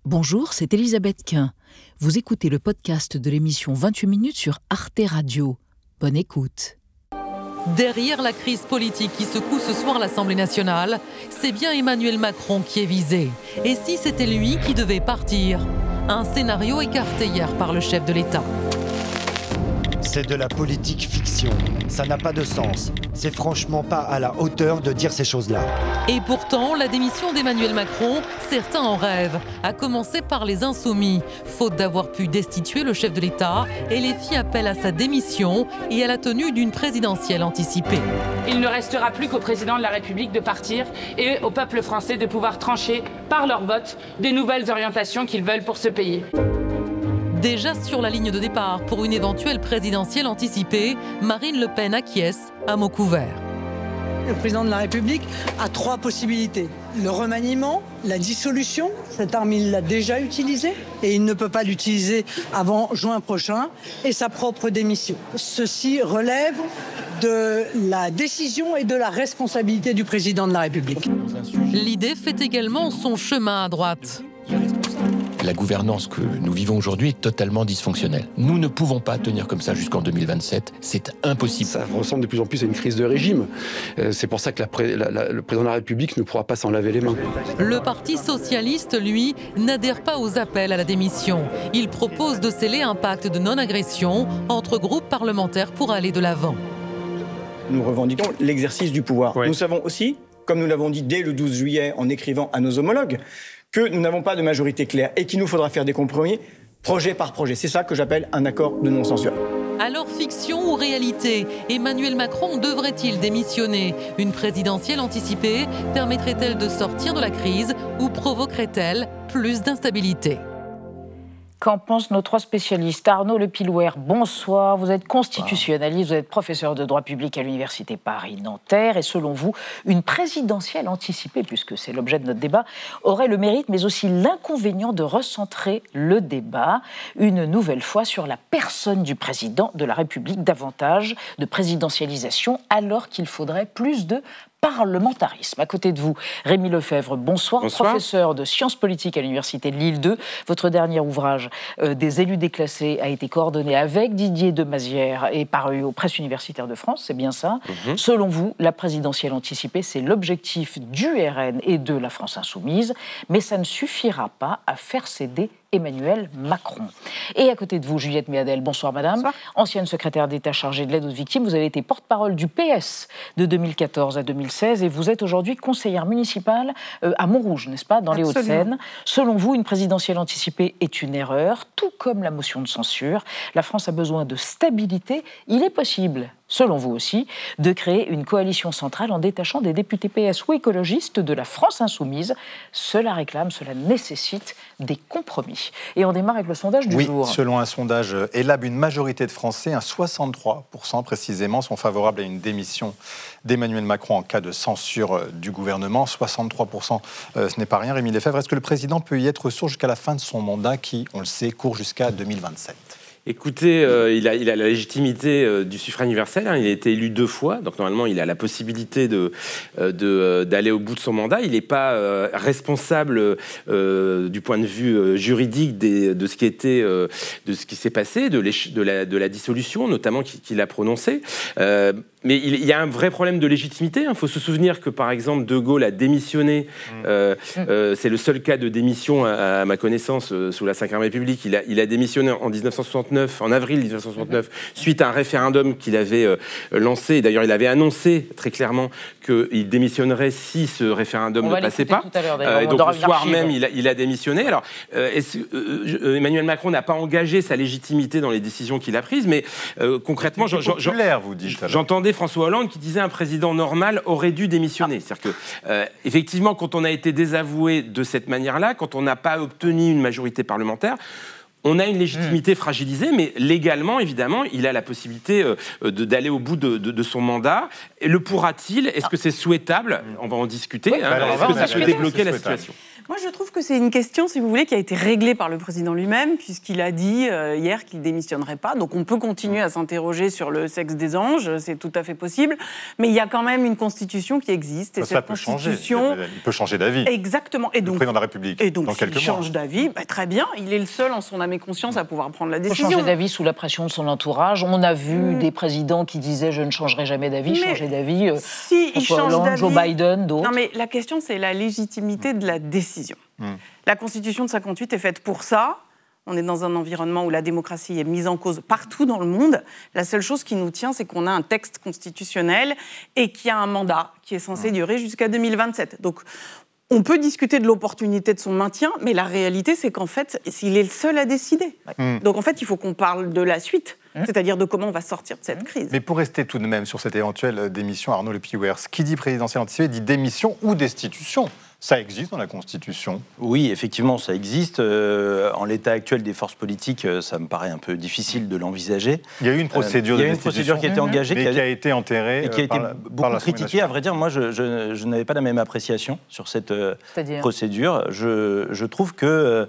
Bonjour, c'est Elisabeth Quint. Vous écoutez le podcast de l'émission 28 minutes sur Arte Radio. Bonne écoute. Derrière la crise politique qui secoue ce soir l'Assemblée nationale, c'est bien Emmanuel Macron qui est visé. Et si c'était lui qui devait partir ? Un scénario écarté hier par le chef de l'État. C'est de la politique fiction. Ça n'a pas de sens. C'est franchement pas à la hauteur de dire ces choses-là. Et pourtant, la démission d'Emmanuel Macron, certains en rêvent. À commencer par les Insoumis. Faute d'avoir pu destituer le chef de l'État, LFI appelle à sa démission et à la tenue d'une présidentielle anticipée. Il ne restera plus qu'au président de la République de partir et au peuple français de pouvoir trancher par leur vote des nouvelles orientations qu'ils veulent pour ce pays. Déjà sur la ligne de départ pour une éventuelle présidentielle anticipée, Marine Le Pen acquiesce à mots couverts. Le président de la République a 3 possibilités. Le remaniement, la dissolution, cette arme il l'a déjà utilisée et il ne peut pas l'utiliser avant juin prochain, et sa propre démission. Ceci relève de la décision et de la responsabilité du président de la République. L'idée fait également son chemin à droite. La gouvernance que nous vivons aujourd'hui est totalement dysfonctionnelle. Nous ne pouvons pas tenir comme ça jusqu'en 2027. C'est impossible. Ça ressemble de plus en plus à une crise de régime. C'est pour ça que le président de la République ne pourra pas s'en laver les mains. Le Parti socialiste, lui, n'adhère pas aux appels à la démission. Il propose de sceller un pacte de non-agression entre groupes parlementaires pour aller de l'avant. Nous revendiquons l'exercice du pouvoir. Oui. Nous savons aussi, comme nous l'avons dit dès le 12 juillet en écrivant à nos homologues, que nous n'avons pas de majorité claire et qu'il nous faudra faire des compromis projet par projet. C'est ça que j'appelle un accord de non-censure. Alors fiction ou réalité ? Emmanuel Macron devrait-il démissionner ? Une présidentielle anticipée permettrait-elle de sortir de la crise ou provoquerait-elle plus d'instabilité ? Qu'en pensent nos 3 spécialistes ? Arnaud Lepilouer, bonsoir. Vous êtes constitutionnaliste, vous êtes professeur de droit public à l'Université Paris-Nanterre. Et selon vous, une présidentielle anticipée, puisque c'est l'objet de notre débat, aurait le mérite, mais aussi l'inconvénient de recentrer le débat, une nouvelle fois, sur la personne du président de la République, davantage de présidentialisation, alors qu'il faudrait plus de parlementarisme. À côté de vous, Rémi Lefebvre, bonsoir, professeur de sciences politiques à l'Université de Lille 2. Votre dernier ouvrage, Des élus déclassés, a été coordonné avec Didier Demazière et paru aux Presses universitaires de France, c'est bien ça. Selon vous, la présidentielle anticipée, c'est l'objectif du RN et de la France insoumise, mais ça ne suffira pas à faire céder Emmanuel Macron. Et à côté de vous, Juliette Méadel, bonsoir madame. Bonsoir. Ancienne secrétaire d'État chargée de l'aide aux victimes, vous avez été porte-parole du PS de 2014 à 2016 et vous êtes aujourd'hui conseillère municipale à Montrouge, n'est-ce pas, dans les Hauts-de-Seine. Selon vous, une présidentielle anticipée est une erreur, tout comme la motion de censure. La France a besoin de stabilité. Il est possible, selon vous aussi, de créer une coalition centrale en détachant des députés PS ou écologistes de la France insoumise. Cela réclame, cela nécessite des compromis. Et on démarre avec le sondage du jour. Oui, selon un sondage ELAB, une majorité de Français, 63% précisément, sont favorables à une démission d'Emmanuel Macron en cas de censure du gouvernement. 63%, ce n'est pas rien. Rémi Lefebvre, est-ce que le président peut y être sourd jusqu'à la fin de son mandat qui, on le sait, court jusqu'à 2027 ? Écoutez, il a la légitimité du suffrage universel, il a été élu 2 fois, donc normalement il a la possibilité d'aller au bout de son mandat. Il n'est pas responsable du point de vue juridique de ce qui s'est passé, de la dissolution notamment qu'il a prononcée. Mais il y a un vrai problème de légitimité. Il faut se souvenir que, par exemple, De Gaulle a démissionné. C'est le seul cas de démission, à ma connaissance, sous la Ve République. Il a démissionné en 1969, en avril 1969, suite à un référendum qu'il avait lancé. D'ailleurs, il avait annoncé très clairement qu'il démissionnerait si ce référendum ne passait pas. Et donc, le soir même, il a démissionné. Alors, Emmanuel Macron n'a pas engagé sa légitimité dans les décisions qu'il a prises, mais concrètement, j'entendais François Hollande qui disait un président normal aurait dû démissionner. C'est-à-dire que, effectivement, quand on a été désavoué de cette manière-là, quand on n'a pas obtenu une majorité parlementaire, On a une légitimité fragilisée, mais légalement, évidemment, il a la possibilité d'aller au bout de son mandat. Et le pourra-t-il ? Est-ce que c'est souhaitable ? On va en discuter. Oui, est-ce que ça peut débloquer la situation ? Moi, je trouve que c'est une question, si vous voulez, qui a été réglée par le président lui-même, puisqu'il a dit hier qu'il ne démissionnerait pas. Donc, on peut continuer à s'interroger sur le sexe des anges, c'est tout à fait possible. Mais il y a quand même une constitution qui existe. Et ça peut constitution... changer. Il peut changer d'avis. Exactement. Et donc, le président de la République. Et donc, s'il change d'avis, très bien. Il est le seul en son âme et conscience à pouvoir prendre la décision. Il faut changer d'avis sous la pression de son entourage. On a vu des présidents qui disaient « je ne changerai jamais d'avis », changer d'avis. Si François Hollande, Joe Biden, d'autres. Non, mais la question, c'est la légitimité de la décision. La Constitution de 58 est faite pour ça. On est dans un environnement où la démocratie est mise en cause partout dans le monde. La seule chose qui nous tient, c'est qu'on a un texte constitutionnel et qu'il y a un mandat qui est censé durer jusqu'à 2027. Donc, on peut discuter de l'opportunité de son maintien, mais la réalité, c'est qu'en fait, il est le seul à décider. Donc, en fait, il faut qu'on parle de la suite. C'est-à-dire de comment on va sortir de cette crise. Mais pour rester tout de même sur cette éventuelle démission, Arnaud Le Pilouers, qui dit présidentielle anticipée dit démission ou destitution. Ça existe dans la Constitution ? Oui, effectivement, ça existe. En l'état actuel des forces politiques, ça me paraît un peu difficile de l'envisager. Il y a eu une procédure de destitution. Il y a eu une procédure qui a été engagée, mais qui a été enterrée et qui a été beaucoup critiquée. À vrai dire, moi, je n'avais pas la même appréciation sur cette procédure. Je trouve que,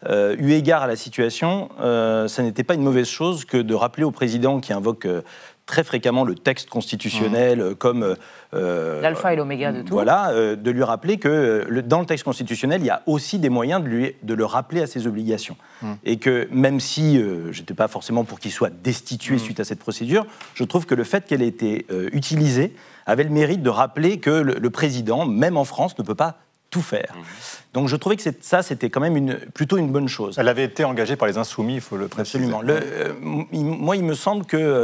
eu égard à la situation, ça n'était pas une mauvaise chose que de rappeler au président qui invoque très fréquemment le texte constitutionnel comme... l'alpha et l'oméga de tout. Voilà, de lui rappeler que dans le texte constitutionnel, il y a aussi des moyens de le rappeler à ses obligations. Et que même si je n'étais pas forcément pour qu'il soit destitué suite à cette procédure, je trouve que le fait qu'elle ait été utilisée avait le mérite de rappeler que le président, même en France, ne peut pas tout faire. Donc je trouvais que c'était quand même plutôt une bonne chose. Elle avait été engagée par les Insoumis, il faut le préciser. Absolument. Moi, il me semble que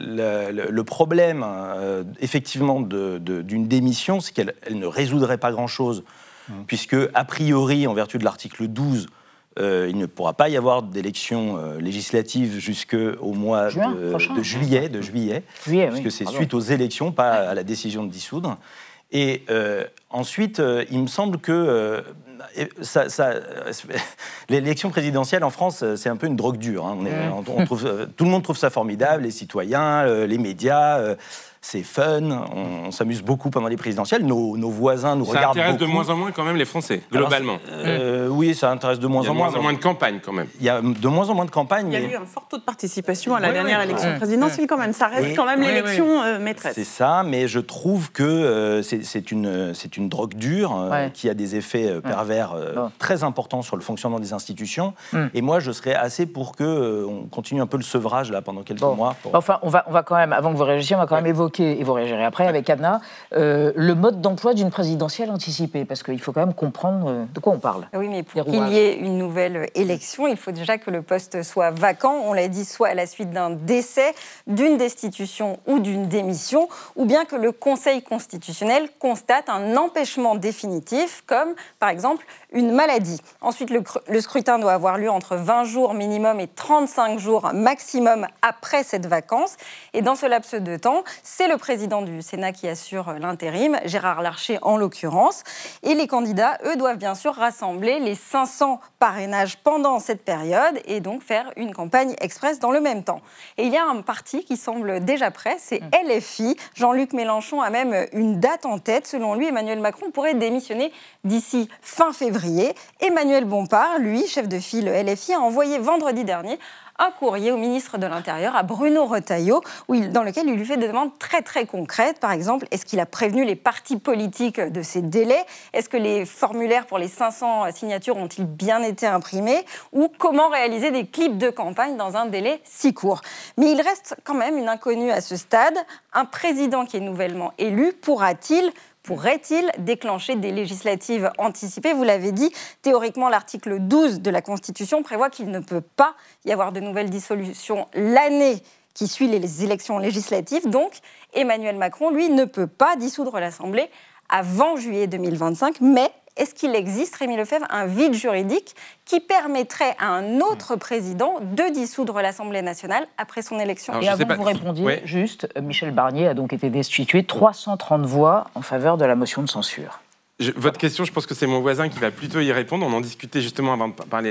le problème, effectivement, d'une démission, c'est qu'elle ne résoudrait pas grand-chose, puisque, a priori, en vertu de l'article 12, il ne pourra pas y avoir d'élections législatives jusqu'au mois de juillet, puisque c'est suite aux élections, pas à la décision de dissoudre. Et ensuite, il me semble que l'élection présidentielle en France, c'est un peu une drogue dure. Hein. Tout le monde trouve ça formidable, les citoyens, les médias. C'est fun, on s'amuse beaucoup pendant les présidentielles, nos voisins nous regardent beaucoup. Ça intéresse de moins en moins quand même les Français, globalement. Oui, ça intéresse de moins en moins. Il y a de moins en moins de campagnes quand même. Il y a de moins en moins de campagnes. Il y a eu un fort taux de participation à la dernière élection présidentielle quand même. Ça reste quand même l'élection maîtresse. C'est ça, mais je trouve que c'est une drogue dure qui a des effets pervers très importants sur le fonctionnement des institutions. Et moi, je serais assez pour qu'on continue un peu le sevrage là pendant quelques mois. Enfin, on va quand même, avant que vous réagissiez, on va quand même évoquer, et vous réagirez après avec Anna, le mode d'emploi d'une présidentielle anticipée, parce qu'il faut quand même comprendre de quoi on parle. Oui, mais pour qu'il y ait une nouvelle élection, il faut déjà que le poste soit vacant, on l'a dit, soit à la suite d'un décès, d'une destitution ou d'une démission, ou bien que le Conseil constitutionnel constate un empêchement définitif, comme par exemple une maladie. Ensuite, le scrutin doit avoir lieu entre 20 jours minimum et 35 jours maximum après cette vacance. Et dans ce laps de temps, c'est le président du Sénat qui assure l'intérim, Gérard Larcher en l'occurrence. Et les candidats, eux, doivent bien sûr rassembler les 500 parrainages pendant cette période et donc faire une campagne express dans le même temps. Et il y a un parti qui semble déjà prêt, c'est LFI. Jean-Luc Mélenchon a même une date en tête. Selon lui, Emmanuel Macron pourrait démissionner d'ici fin février. Emmanuel Bompard, lui, chef de file LFI, a envoyé vendredi dernier un courrier au ministre de l'Intérieur, à Bruno Retailleau, dans lequel il lui fait des demandes très très concrètes. Par exemple, est-ce qu'il a prévenu les partis politiques de ces délais ? Est-ce que les formulaires pour les 500 signatures ont-ils bien été imprimés ? Ou comment réaliser des clips de campagne dans un délai si court ? Mais il reste quand même une inconnue à ce stade. Un président qui est nouvellement élu pourrait-il déclencher des législatives anticipées ? Vous l'avez dit, théoriquement, l'article 12 de la Constitution prévoit qu'il ne peut pas y avoir de nouvelles dissolutions l'année qui suit les élections législatives. Donc, Emmanuel Macron, lui, ne peut pas dissoudre l'Assemblée avant juillet 2025, mais est-ce qu'il existe, Rémi Lefebvre, un vide juridique qui permettrait à un autre président de dissoudre l'Assemblée nationale après son élection ? Et avant que vous répondiez, juste, Michel Barnier a donc été destitué, 330 voix en faveur de la motion de censure. Votre question, je pense que c'est mon voisin qui va plutôt y répondre. On en discutait justement avant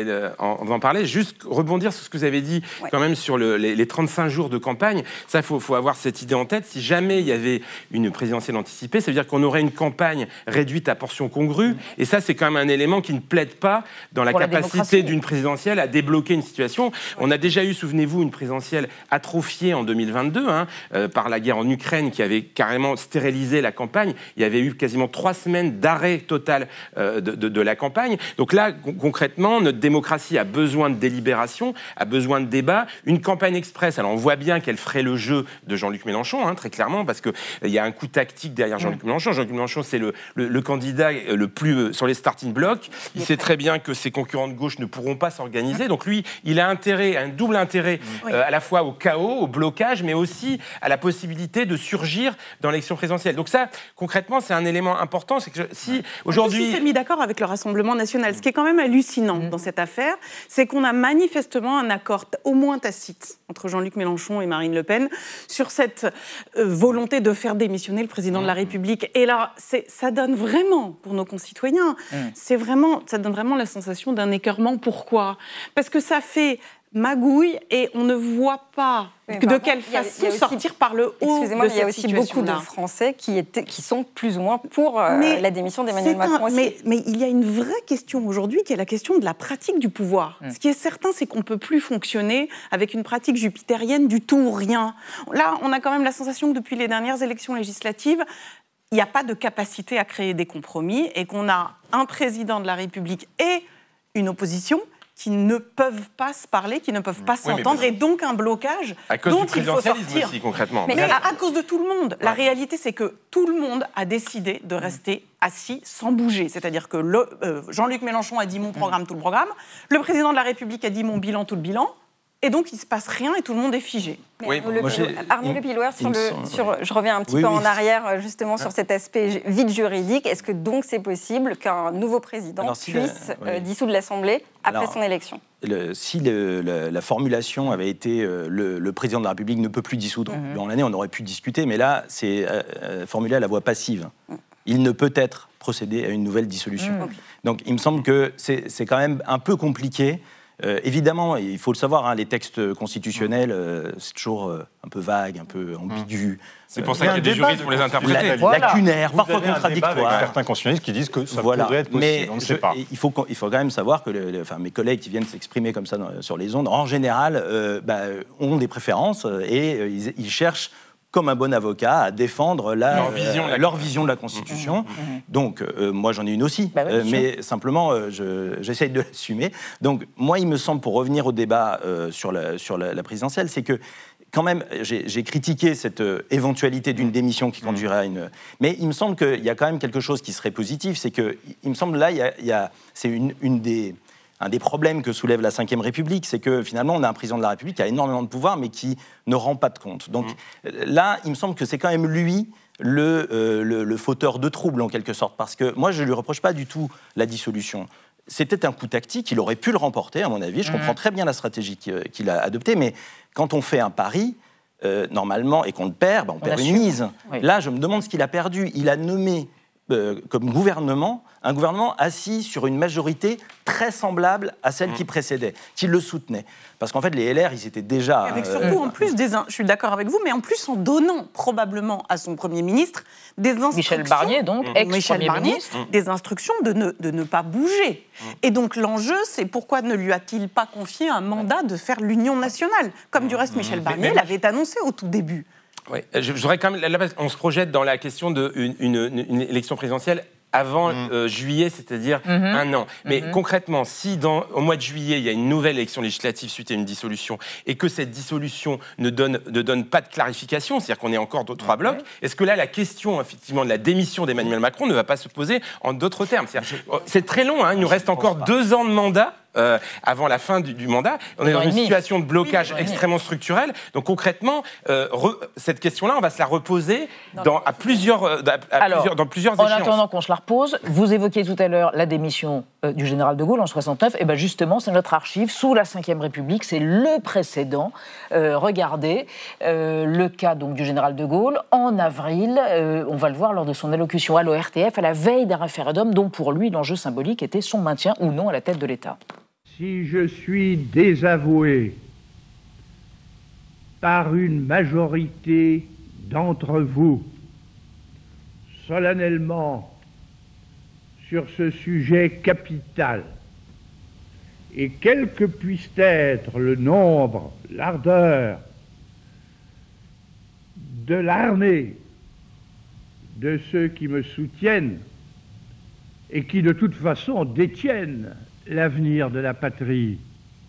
d'en parler. Juste rebondir sur ce que vous avez dit quand même sur les 35 jours de campagne. Ça, faut avoir cette idée en tête. Si jamais il y avait une présidentielle anticipée, ça veut dire qu'on aurait une campagne réduite à portions congrues. Et ça, c'est quand même un élément qui ne plaide pas dans la capacité d'une présidentielle à débloquer une situation. On a déjà eu, souvenez-vous, une présidentielle atrophiée en 2022 par la guerre en Ukraine qui avait carrément stérilisé la campagne. Il y avait eu quasiment 3 semaines d'arrêt total de la campagne. Donc là, concrètement, notre démocratie a besoin de délibération, a besoin de débat. Une campagne express, alors on voit bien qu'elle ferait le jeu de Jean-Luc Mélenchon, très clairement, parce qu'il y a un coup tactique derrière Jean-Luc Mélenchon. Jean-Luc Mélenchon, c'est le candidat le plus sur les starting blocks. Il sait très bien que ses concurrents de gauche ne pourront pas s'organiser. Donc lui, il a un double intérêt, à la fois au chaos, au blocage, mais aussi à la possibilité de surgir dans l'élection présidentielle. Donc ça, concrètement, c'est un élément important. C'est que si aujourd'hui... Il s'est mis d'accord avec le Rassemblement national. Ce qui est quand même hallucinant dans cette affaire, c'est qu'on a manifestement un accord au moins tacite entre Jean-Luc Mélenchon et Marine Le Pen sur cette volonté de faire démissionner le président de la République. Et là, ça donne vraiment, pour nos concitoyens, ça donne vraiment la sensation d'un écœurement. Pourquoi ? Parce que ça fait magouille et on ne voit pas de quelle façon sortir par le haut. Excusez-moi, il y a aussi beaucoup de Français qui sont plus ou moins pour la démission d'Emmanuel Macron. Mais il y a une vraie question aujourd'hui qui est la question de la pratique du pouvoir. Ce qui est certain, c'est qu'on ne peut plus fonctionner avec une pratique jupitérienne du tout ou rien. Là, on a quand même la sensation que depuis les dernières élections législatives, il n'y a pas de capacité à créer des compromis et qu'on a un président de la République et une opposition qui ne peuvent pas se parler, qui ne peuvent pas s'entendre, et donc un blocage dont il faut sortir. Aussi, concrètement. Mais à cause de tout le monde. La réalité, c'est que tout le monde a décidé de rester assis sans bouger. C'est-à-dire que Jean-Luc Mélenchon a dit « mon programme, tout le programme », le président de la République a dit « mon bilan, tout le bilan », et donc il ne se passe rien et tout le monde est figé. Arnaud Le Pillouer, je reviens un petit peu en arrière justement sur cet aspect vide juridique. Est-ce que donc c'est possible qu'un nouveau président puisse dissoudre l'Assemblée après son élection ? Si la formulation avait été le président de la République ne peut plus dissoudre, dans l'année on aurait pu discuter, mais là c'est formulé à la voix passive. Il ne peut être procédé à une nouvelle dissolution. Donc il me semble que c'est quand même un peu compliqué. Évidemment, il faut le savoir, les textes constitutionnels, c'est toujours un peu vague, un peu ambigu. C'est pour ça qu'il y a des juristes pour les interpréter. Lacunaire, parfois contradictoire. Avec certains constitutionnalistes qui disent que ça pourrait être possible, mais on ne sait pas. Il faut quand même savoir que mes collègues qui viennent s'exprimer comme ça sur les ondes, en général, ont des préférences et ils cherchent comme un bon avocat, à défendre leur vision de la Constitution. Donc, moi, j'en ai une aussi, mais simplement, j'essaye de l'assumer. Donc, moi, il me semble, pour revenir au débat sur la présidentielle, c'est que, quand même, j'ai critiqué cette éventualité d'une démission qui conduirait à une... Mais il me semble qu'il y a quand même quelque chose qui serait positif, c'est que, il me semble, là, c'est un des problèmes que soulève la Ve République, c'est que finalement, on a un président de la République qui a énormément de pouvoir, mais qui ne rend pas de compte. Donc là, il me semble que c'est quand même lui le fauteur de troubles, en quelque sorte, parce que moi, je ne lui reproche pas du tout la dissolution. C'était un coup tactique, il aurait pu le remporter, à mon avis. Je comprends très bien la stratégie qu'il a adoptée, mais quand on fait un pari, normalement, et qu'on le perd, on perd une mise. Oui. Là, je me demande ce qu'il a perdu. Il a nommé comme gouvernement, un gouvernement assis sur une majorité très semblable à celle qui précédait, qui le soutenait. Parce qu'en fait, les LR, ils étaient déjà... Avec surtout, en plus, je suis d'accord avec vous, mais en plus en donnant probablement à son Premier ministre des instructions... Michel Barnier, donc, ex-Premier ministre. Des instructions de ne pas bouger. Et donc l'enjeu, c'est pourquoi ne lui a-t-il pas confié un mandat de faire l'union nationale, comme du reste Michel Barnier l'avait annoncé au tout début. Oui, je voudrais quand même... Là, on se projette dans la question d'une élection présidentielle avant juillet, c'est-à-dire un an. Mais concrètement, si au mois de juillet, il y a une nouvelle élection législative suite à une dissolution, et que cette dissolution ne donne pas de clarification, c'est-à-dire qu'on est encore dans 3 blocs, est-ce que là, la question, effectivement, de la démission d'Emmanuel Macron ne va pas se poser en d'autres termes ? C'est très long, il nous reste encore 2 ans de mandat. avant la fin du mandat. On est dans une situation de blocage extrêmement structurel. Donc concrètement, cette question-là, on va se la reposer dans plusieurs échéances. En attendant qu'on se la repose, vous évoquiez tout à l'heure la démission du général de Gaulle en 69. Et bien justement, c'est notre archive sous la Ve République, c'est le précédent. Regardez le cas donc du général de Gaulle en avril. On va le voir lors de son allocution à l'ORTF à la veille d'un référendum dont pour lui l'enjeu symbolique était son maintien ou non à la tête de l'État. Si je suis désavoué par une majorité d'entre vous, solennellement sur ce sujet capital, et quel que puisse être le nombre, l'ardeur de l'armée de ceux qui me soutiennent et qui de toute façon détiennent l'avenir de la patrie,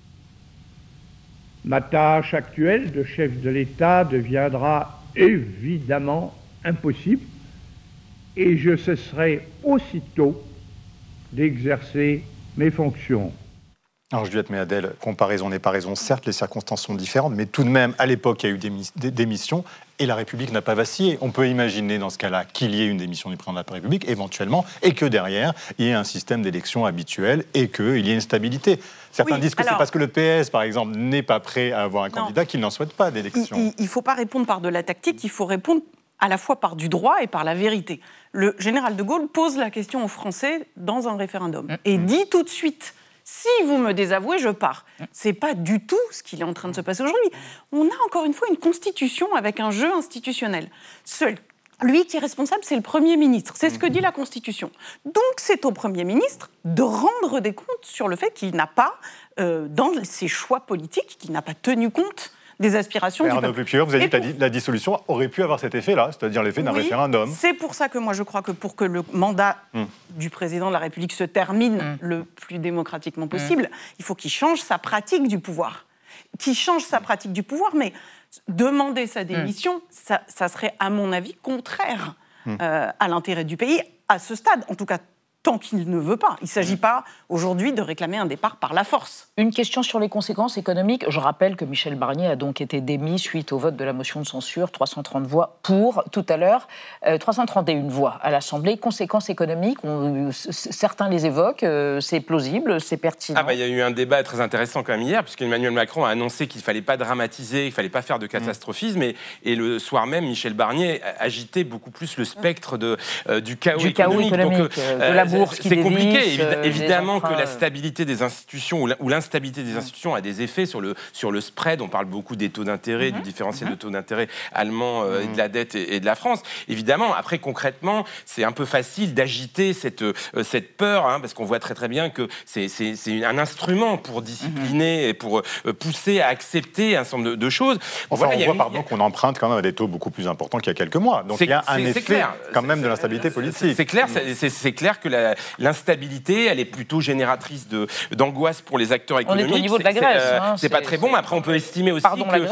ma tâche actuelle de chef de l'État deviendra évidemment impossible et je cesserai aussitôt d'exercer mes fonctions. Alors Juliette Méadel, comparaison n'est pas raison, certes les circonstances sont différentes, mais tout de même à l'époque il y a eu des démissions et la République n'a pas vacillé. On peut imaginer dans ce cas-là qu'il y ait une démission du président de la République éventuellement et que derrière il y ait un système d'élection habituel et qu'il y ait une stabilité. Certains disent que c'est parce que le PS par exemple n'est pas prêt à avoir un candidat qu'il n'en souhaite pas d'élection. Il ne faut pas répondre par de la tactique, il faut répondre à la fois par du droit et par la vérité. Le général de Gaulle pose la question aux Français dans un référendum et dit tout de suite: si vous me désavouez, je pars. C'est pas du tout ce qu'il est en train de se passer aujourd'hui. On a encore une fois une constitution avec un jeu institutionnel. Lui qui est responsable, c'est le Premier ministre. C'est ce que dit la Constitution. Donc c'est au Premier ministre de rendre des comptes sur le fait qu'il n'a pas, dans ses choix politiques, qu'il n'a pas tenu compte des aspirations du peuple. Vous avez dit que la dissolution aurait pu avoir cet effet-là, c'est-à-dire l'effet d'un référendum. C'est pour ça que moi je crois que pour que le mandat du président de la République se termine le plus démocratiquement possible, il faut qu'il change sa pratique du pouvoir. Mais demander sa démission, ça serait à mon avis contraire à l'intérêt du pays, à ce stade, en tout cas tant qu'il ne veut pas. Il ne s'agit pas aujourd'hui de réclamer un départ par la force. Une question sur les conséquences économiques. Je rappelle que Michel Barnier a donc été démis suite au vote de la motion de censure, 330 voix pour, tout à l'heure, 331 voix à l'Assemblée. Conséquences économiques, certains les évoquent, c'est plausible, c'est pertinent. Il y a eu un débat très intéressant quand même hier, puisqu'Emmanuel Macron a annoncé qu'il ne fallait pas dramatiser, qu'il ne fallait pas faire de catastrophisme, et le soir même, Michel Barnier agitait beaucoup plus le spectre du chaos économique. Donc, de la c'est compliqué. Évidemment que la stabilité des institutions ou l'instabilité des institutions a des effets sur le spread. On parle beaucoup des taux d'intérêt, du différentiel de taux d'intérêt allemand et de la dette et de la France. Évidemment, après, concrètement, c'est un peu facile d'agiter cette peur, parce qu'on voit très très bien que c'est un instrument pour discipliner et pour pousser à accepter un certain nombre de choses. On voit qu'on emprunte quand même à des taux beaucoup plus importants qu'il y a quelques mois. Donc il y a un effet quand même de l'instabilité politique. C'est clair que l'instabilité, elle est plutôt génératrice d'angoisse pour les acteurs économiques. On est au niveau de la Grèce. C'est pas très bon, mais après on peut estimer aussi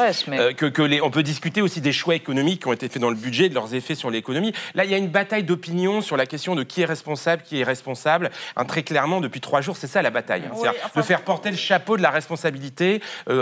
on peut discuter aussi des choix économiques qui ont été faits dans le budget, de leurs effets sur l'économie. Là, il y a une bataille d'opinion sur la question de qui est responsable, qui est irresponsable. Très clairement, depuis 3 jours, c'est ça la bataille. C'est-à-dire de faire porter le chapeau de la responsabilité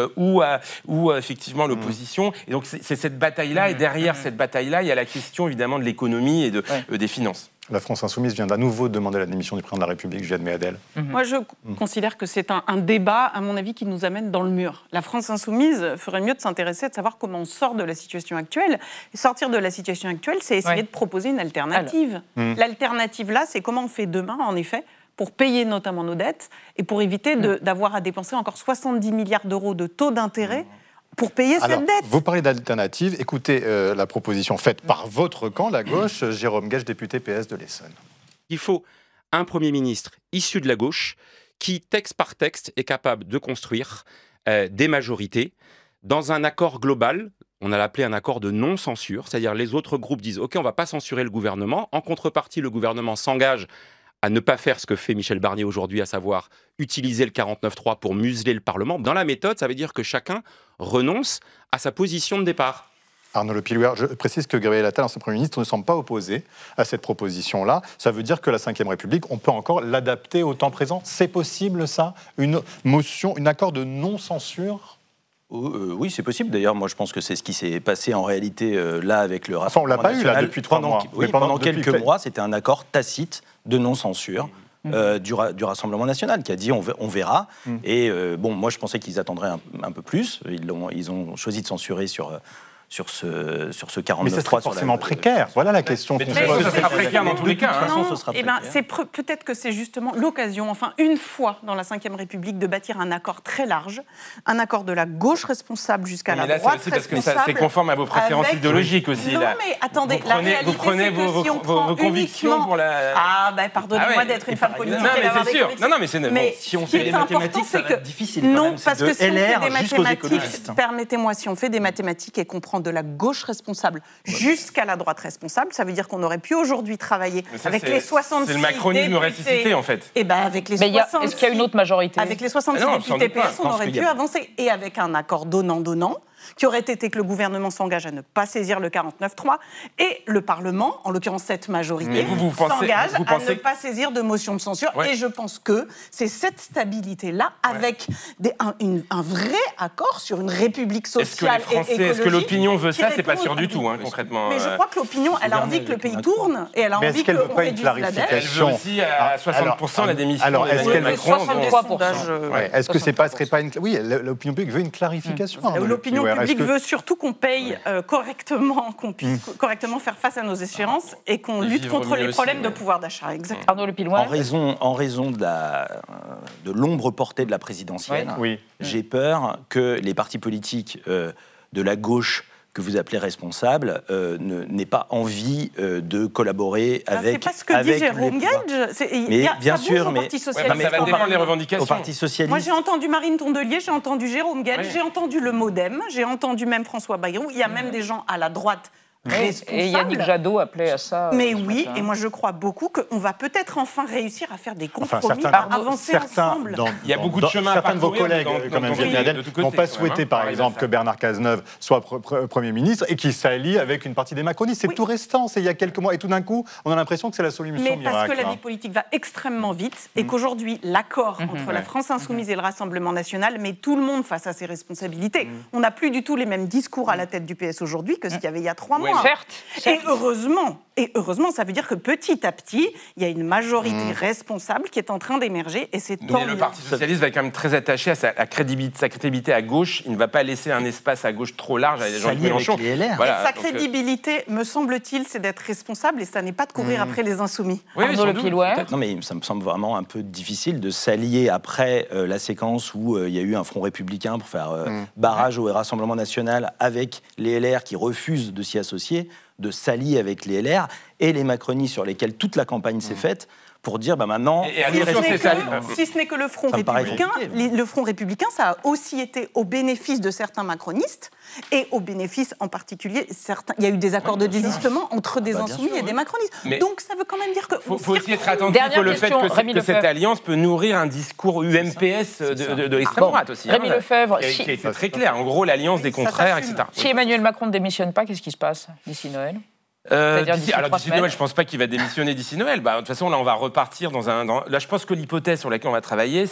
ou effectivement l'opposition. Et donc c'est cette bataille-là, et derrière cette bataille-là, il y a la question évidemment de l'économie et des finances. La France Insoumise vient d'à nouveau demander la démission du président de la République, Juliette Méadel. Moi, je considère que c'est un débat, à mon avis, qui nous amène dans le mur. La France Insoumise ferait mieux de s'intéresser, de savoir comment on sort de la situation actuelle. Et sortir de la situation actuelle, c'est essayer de proposer une alternative. L'alternative, là, c'est comment on fait demain, en effet, pour payer notamment nos dettes et pour éviter d'avoir à dépenser encore 70 milliards d'euros de taux d'intérêt pour payer cette dette. Vous parlez d'alternative. Écoutez la proposition faite par votre camp, la gauche, Jérôme Guesch, député PS de l'Essonne. Il faut un Premier ministre issu de la gauche qui, texte par texte, est capable de construire des majorités dans un accord global. On a appelé un accord de non-censure, c'est-à-dire les autres groupes disent « Ok, on ne va pas censurer le gouvernement ». En contrepartie, le gouvernement s'engage à ne pas faire ce que fait Michel Barnier aujourd'hui, à savoir utiliser le 49.3 pour museler le Parlement. Dans la méthode, ça veut dire que chacun renonce à sa position de départ. Arnaud Le Pilouer, je précise que Gabriel Attal, ancien Premier ministre, ne semble pas opposé à cette proposition-là. Ça veut dire que la Ve République, on peut encore l'adapter au temps présent. C'est possible, ça ? Une motion, un accord de non-censure ? Oui, c'est possible. D'ailleurs, moi, je pense que c'est ce qui s'est passé en réalité là avec le Rassemblement national. On l'a pas eu là depuis 3 mois. Oui, pendant quelques mois, c'était un accord tacite de non-censure. Du Rassemblement national, qui a dit on verra. Et moi je pensais qu'ils attendraient un peu plus. Ils ont choisi de censurer sur ce 49.3. Mais c'est forcément précaire. Voilà la question qu'on se pose. Ce sera précaire dans tous les cas. Non, peut-être que c'est justement l'occasion, enfin une fois dans la Ve République, de bâtir un accord très large, un accord de la gauche responsable jusqu'à la droite responsable. Parce que ça, c'est conforme à vos préférences idéologiques aussi. Non, mais attendez, la réalité, vous prenez vos convictions pour la... pardonnez-moi d'être une femme politique et d'avoir des convictions. Mais si on fait des mathématiques, ça va être difficile. Non, parce que si on fait des mathématiques, permettez-moi, si on fait des mathématiques et qu'on prend de la gauche responsable jusqu'à la droite responsable, ça veut dire qu'on aurait pu aujourd'hui travailler avec les 66 c'est le macronisme ressuscité, en fait. Et ben avec les 66... Est-ce qu'il y a une autre majorité ? Avec les 66 députés PS, on aurait pu avancer. Et avec un accord donnant-donnant, qui aurait été que le gouvernement s'engage à ne pas saisir le 49.3 et le Parlement, en l'occurrence cette majorité, s'engage à ne pas saisir de motion de censure. Ouais. Et je pense que c'est cette stabilité-là, avec un vrai accord sur une république sociale et écologique. Est-ce que l'opinion veut ça ? C'est pas sûr du tout, concrètement. Mais je crois que l'opinion, elle a envie que le pays tourne et elle a envie qu'on réduise la dette. Elle veut aussi à 60% la démission. Alors, est-ce qu'elle veut 63%. Est-ce que c'est pas serait pas une... Oui, l'opinion publique veut une clarification. L'opinion publique veut surtout qu'on paye correctement, qu'on puisse correctement faire face à nos échéances et qu'on lutte contre les problèmes de pouvoir d'achat. Exactement. Arnaud Le Pilouer. En raison de l'ombre portée de la présidentielle, j'ai peur que les partis politiques de la gauche que vous appelez responsables n'aient pas envie de collaborer avec. C'est pas ce que dit Jérôme Gage. Bien sûr, mais ça va dépendre des revendications. Au Parti socialiste. Moi, j'ai entendu Marine Tondelier, j'ai entendu Jérôme Gage, j'ai entendu le MoDem, j'ai entendu même François Bayrou. Il y a même des gens à la droite. Et Yannick Jadot appelait à ça. Mais oui, et moi je crois beaucoup qu'on va peut-être enfin réussir à faire des compromis, à avancer ensemble. Il y a beaucoup de chemin à parcourir. Certains de vos collègues, comme Eugénie Adel, n'ont pas souhaité, par exemple, que Bernard Cazeneuve soit Premier ministre et qu'il s'allie avec une partie des macronistes. C'est tout récent, c'est il y a quelques mois. Et tout d'un coup, on a l'impression que c'est la solution miracle. Mais parce que la vie politique va extrêmement vite et qu'aujourd'hui, l'accord entre la France Insoumise et le Rassemblement National met tout le monde face à ses responsabilités. On n'a plus du tout les mêmes discours à la tête du PS aujourd'hui que ce qu'il y avait il y a 3 mois. Certes. Et heureusement, ça veut dire que petit à petit, il y a une majorité responsable qui est en train d'émerger, et c'est tant mieux. Le Parti socialiste va être quand même très attaché à sa crédibilité à gauche. Il ne va pas laisser un espace à gauche trop large à Jean-Luc Mélenchon. Voilà, sa crédibilité, me semble-t-il, c'est d'être responsable, et ça n'est pas de courir après les insoumis. Arnaud Le Pilouer. Non, mais ça me semble vraiment un peu difficile de s'allier après la séquence où il y a eu un front républicain pour faire barrage au Rassemblement national avec les LR qui refusent de s'y associer, de s'allier avec les LR et les macronistes sur lesquels toute la campagne s'est faite pour dire maintenant... Si ce n'est que le Front républicain, ça a aussi été au bénéfice de certains macronistes et au bénéfice en particulier, il y a eu des accords de désistement entre des insoumis et des macronistes. Donc ça veut quand même dire que... Il faut aussi être attentif au fait que cette alliance peut nourrir un discours UMPS de l'extrême droite aussi. Rémi Lefebvre... Qui a été très clair. En gros, l'alliance des contraires, etc. Si Emmanuel Macron ne démissionne pas, qu'est-ce qui se passe d'ici Noël ? D'ici Noël, je ne pense pas qu'il va démissionner d'ici Noël. De toute façon, là, on va repartir là, je pense que l'hypothèse sur laquelle on va travailler,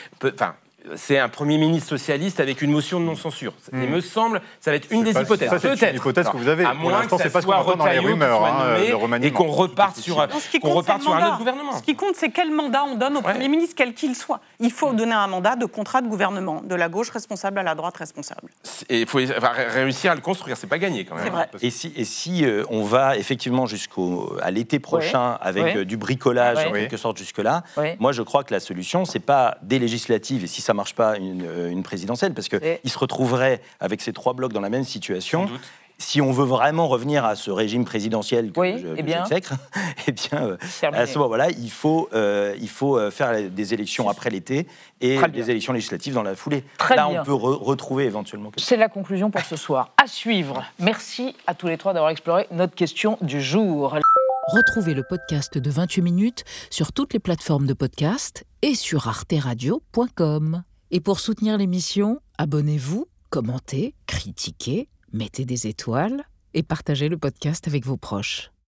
c'est un Premier ministre socialiste avec une motion de non-censure. Il me semble, ça va être une des hypothèses. C'est une hypothèse que vous avez. À moins que ça soit Retailleau et qu'on reparte sur un autre gouvernement. Ce qui compte, c'est quel mandat on donne au Premier ministre, quel qu'il soit. Il faut donner un mandat de contrat de gouvernement, de la gauche responsable à la droite responsable. Et il faut réussir à le construire, c'est pas gagné quand même. C'est vrai. Et si on va effectivement jusqu'à l'été prochain avec du bricolage en quelque sorte jusque-là, moi je crois que la solution, c'est pas des législatives, et si ça marche pas, une présidentielle, parce qu'ils se retrouveraient avec ces 3 blocs dans la même situation. Si on veut vraiment revenir à ce régime présidentiel que j'exècre, à ce moment-là, il faut faire des élections après l'été et des élections législatives dans la foulée. On peut retrouver éventuellement... C'est la conclusion pour ce soir. À suivre. Merci à tous les 3 d'avoir exploré notre question du jour. Retrouvez le podcast de 28 minutes sur toutes les plateformes de podcast et sur arteradio.com. Et pour soutenir l'émission, abonnez-vous, commentez, critiquez, mettez des étoiles. et partagez le podcast avec vos proches.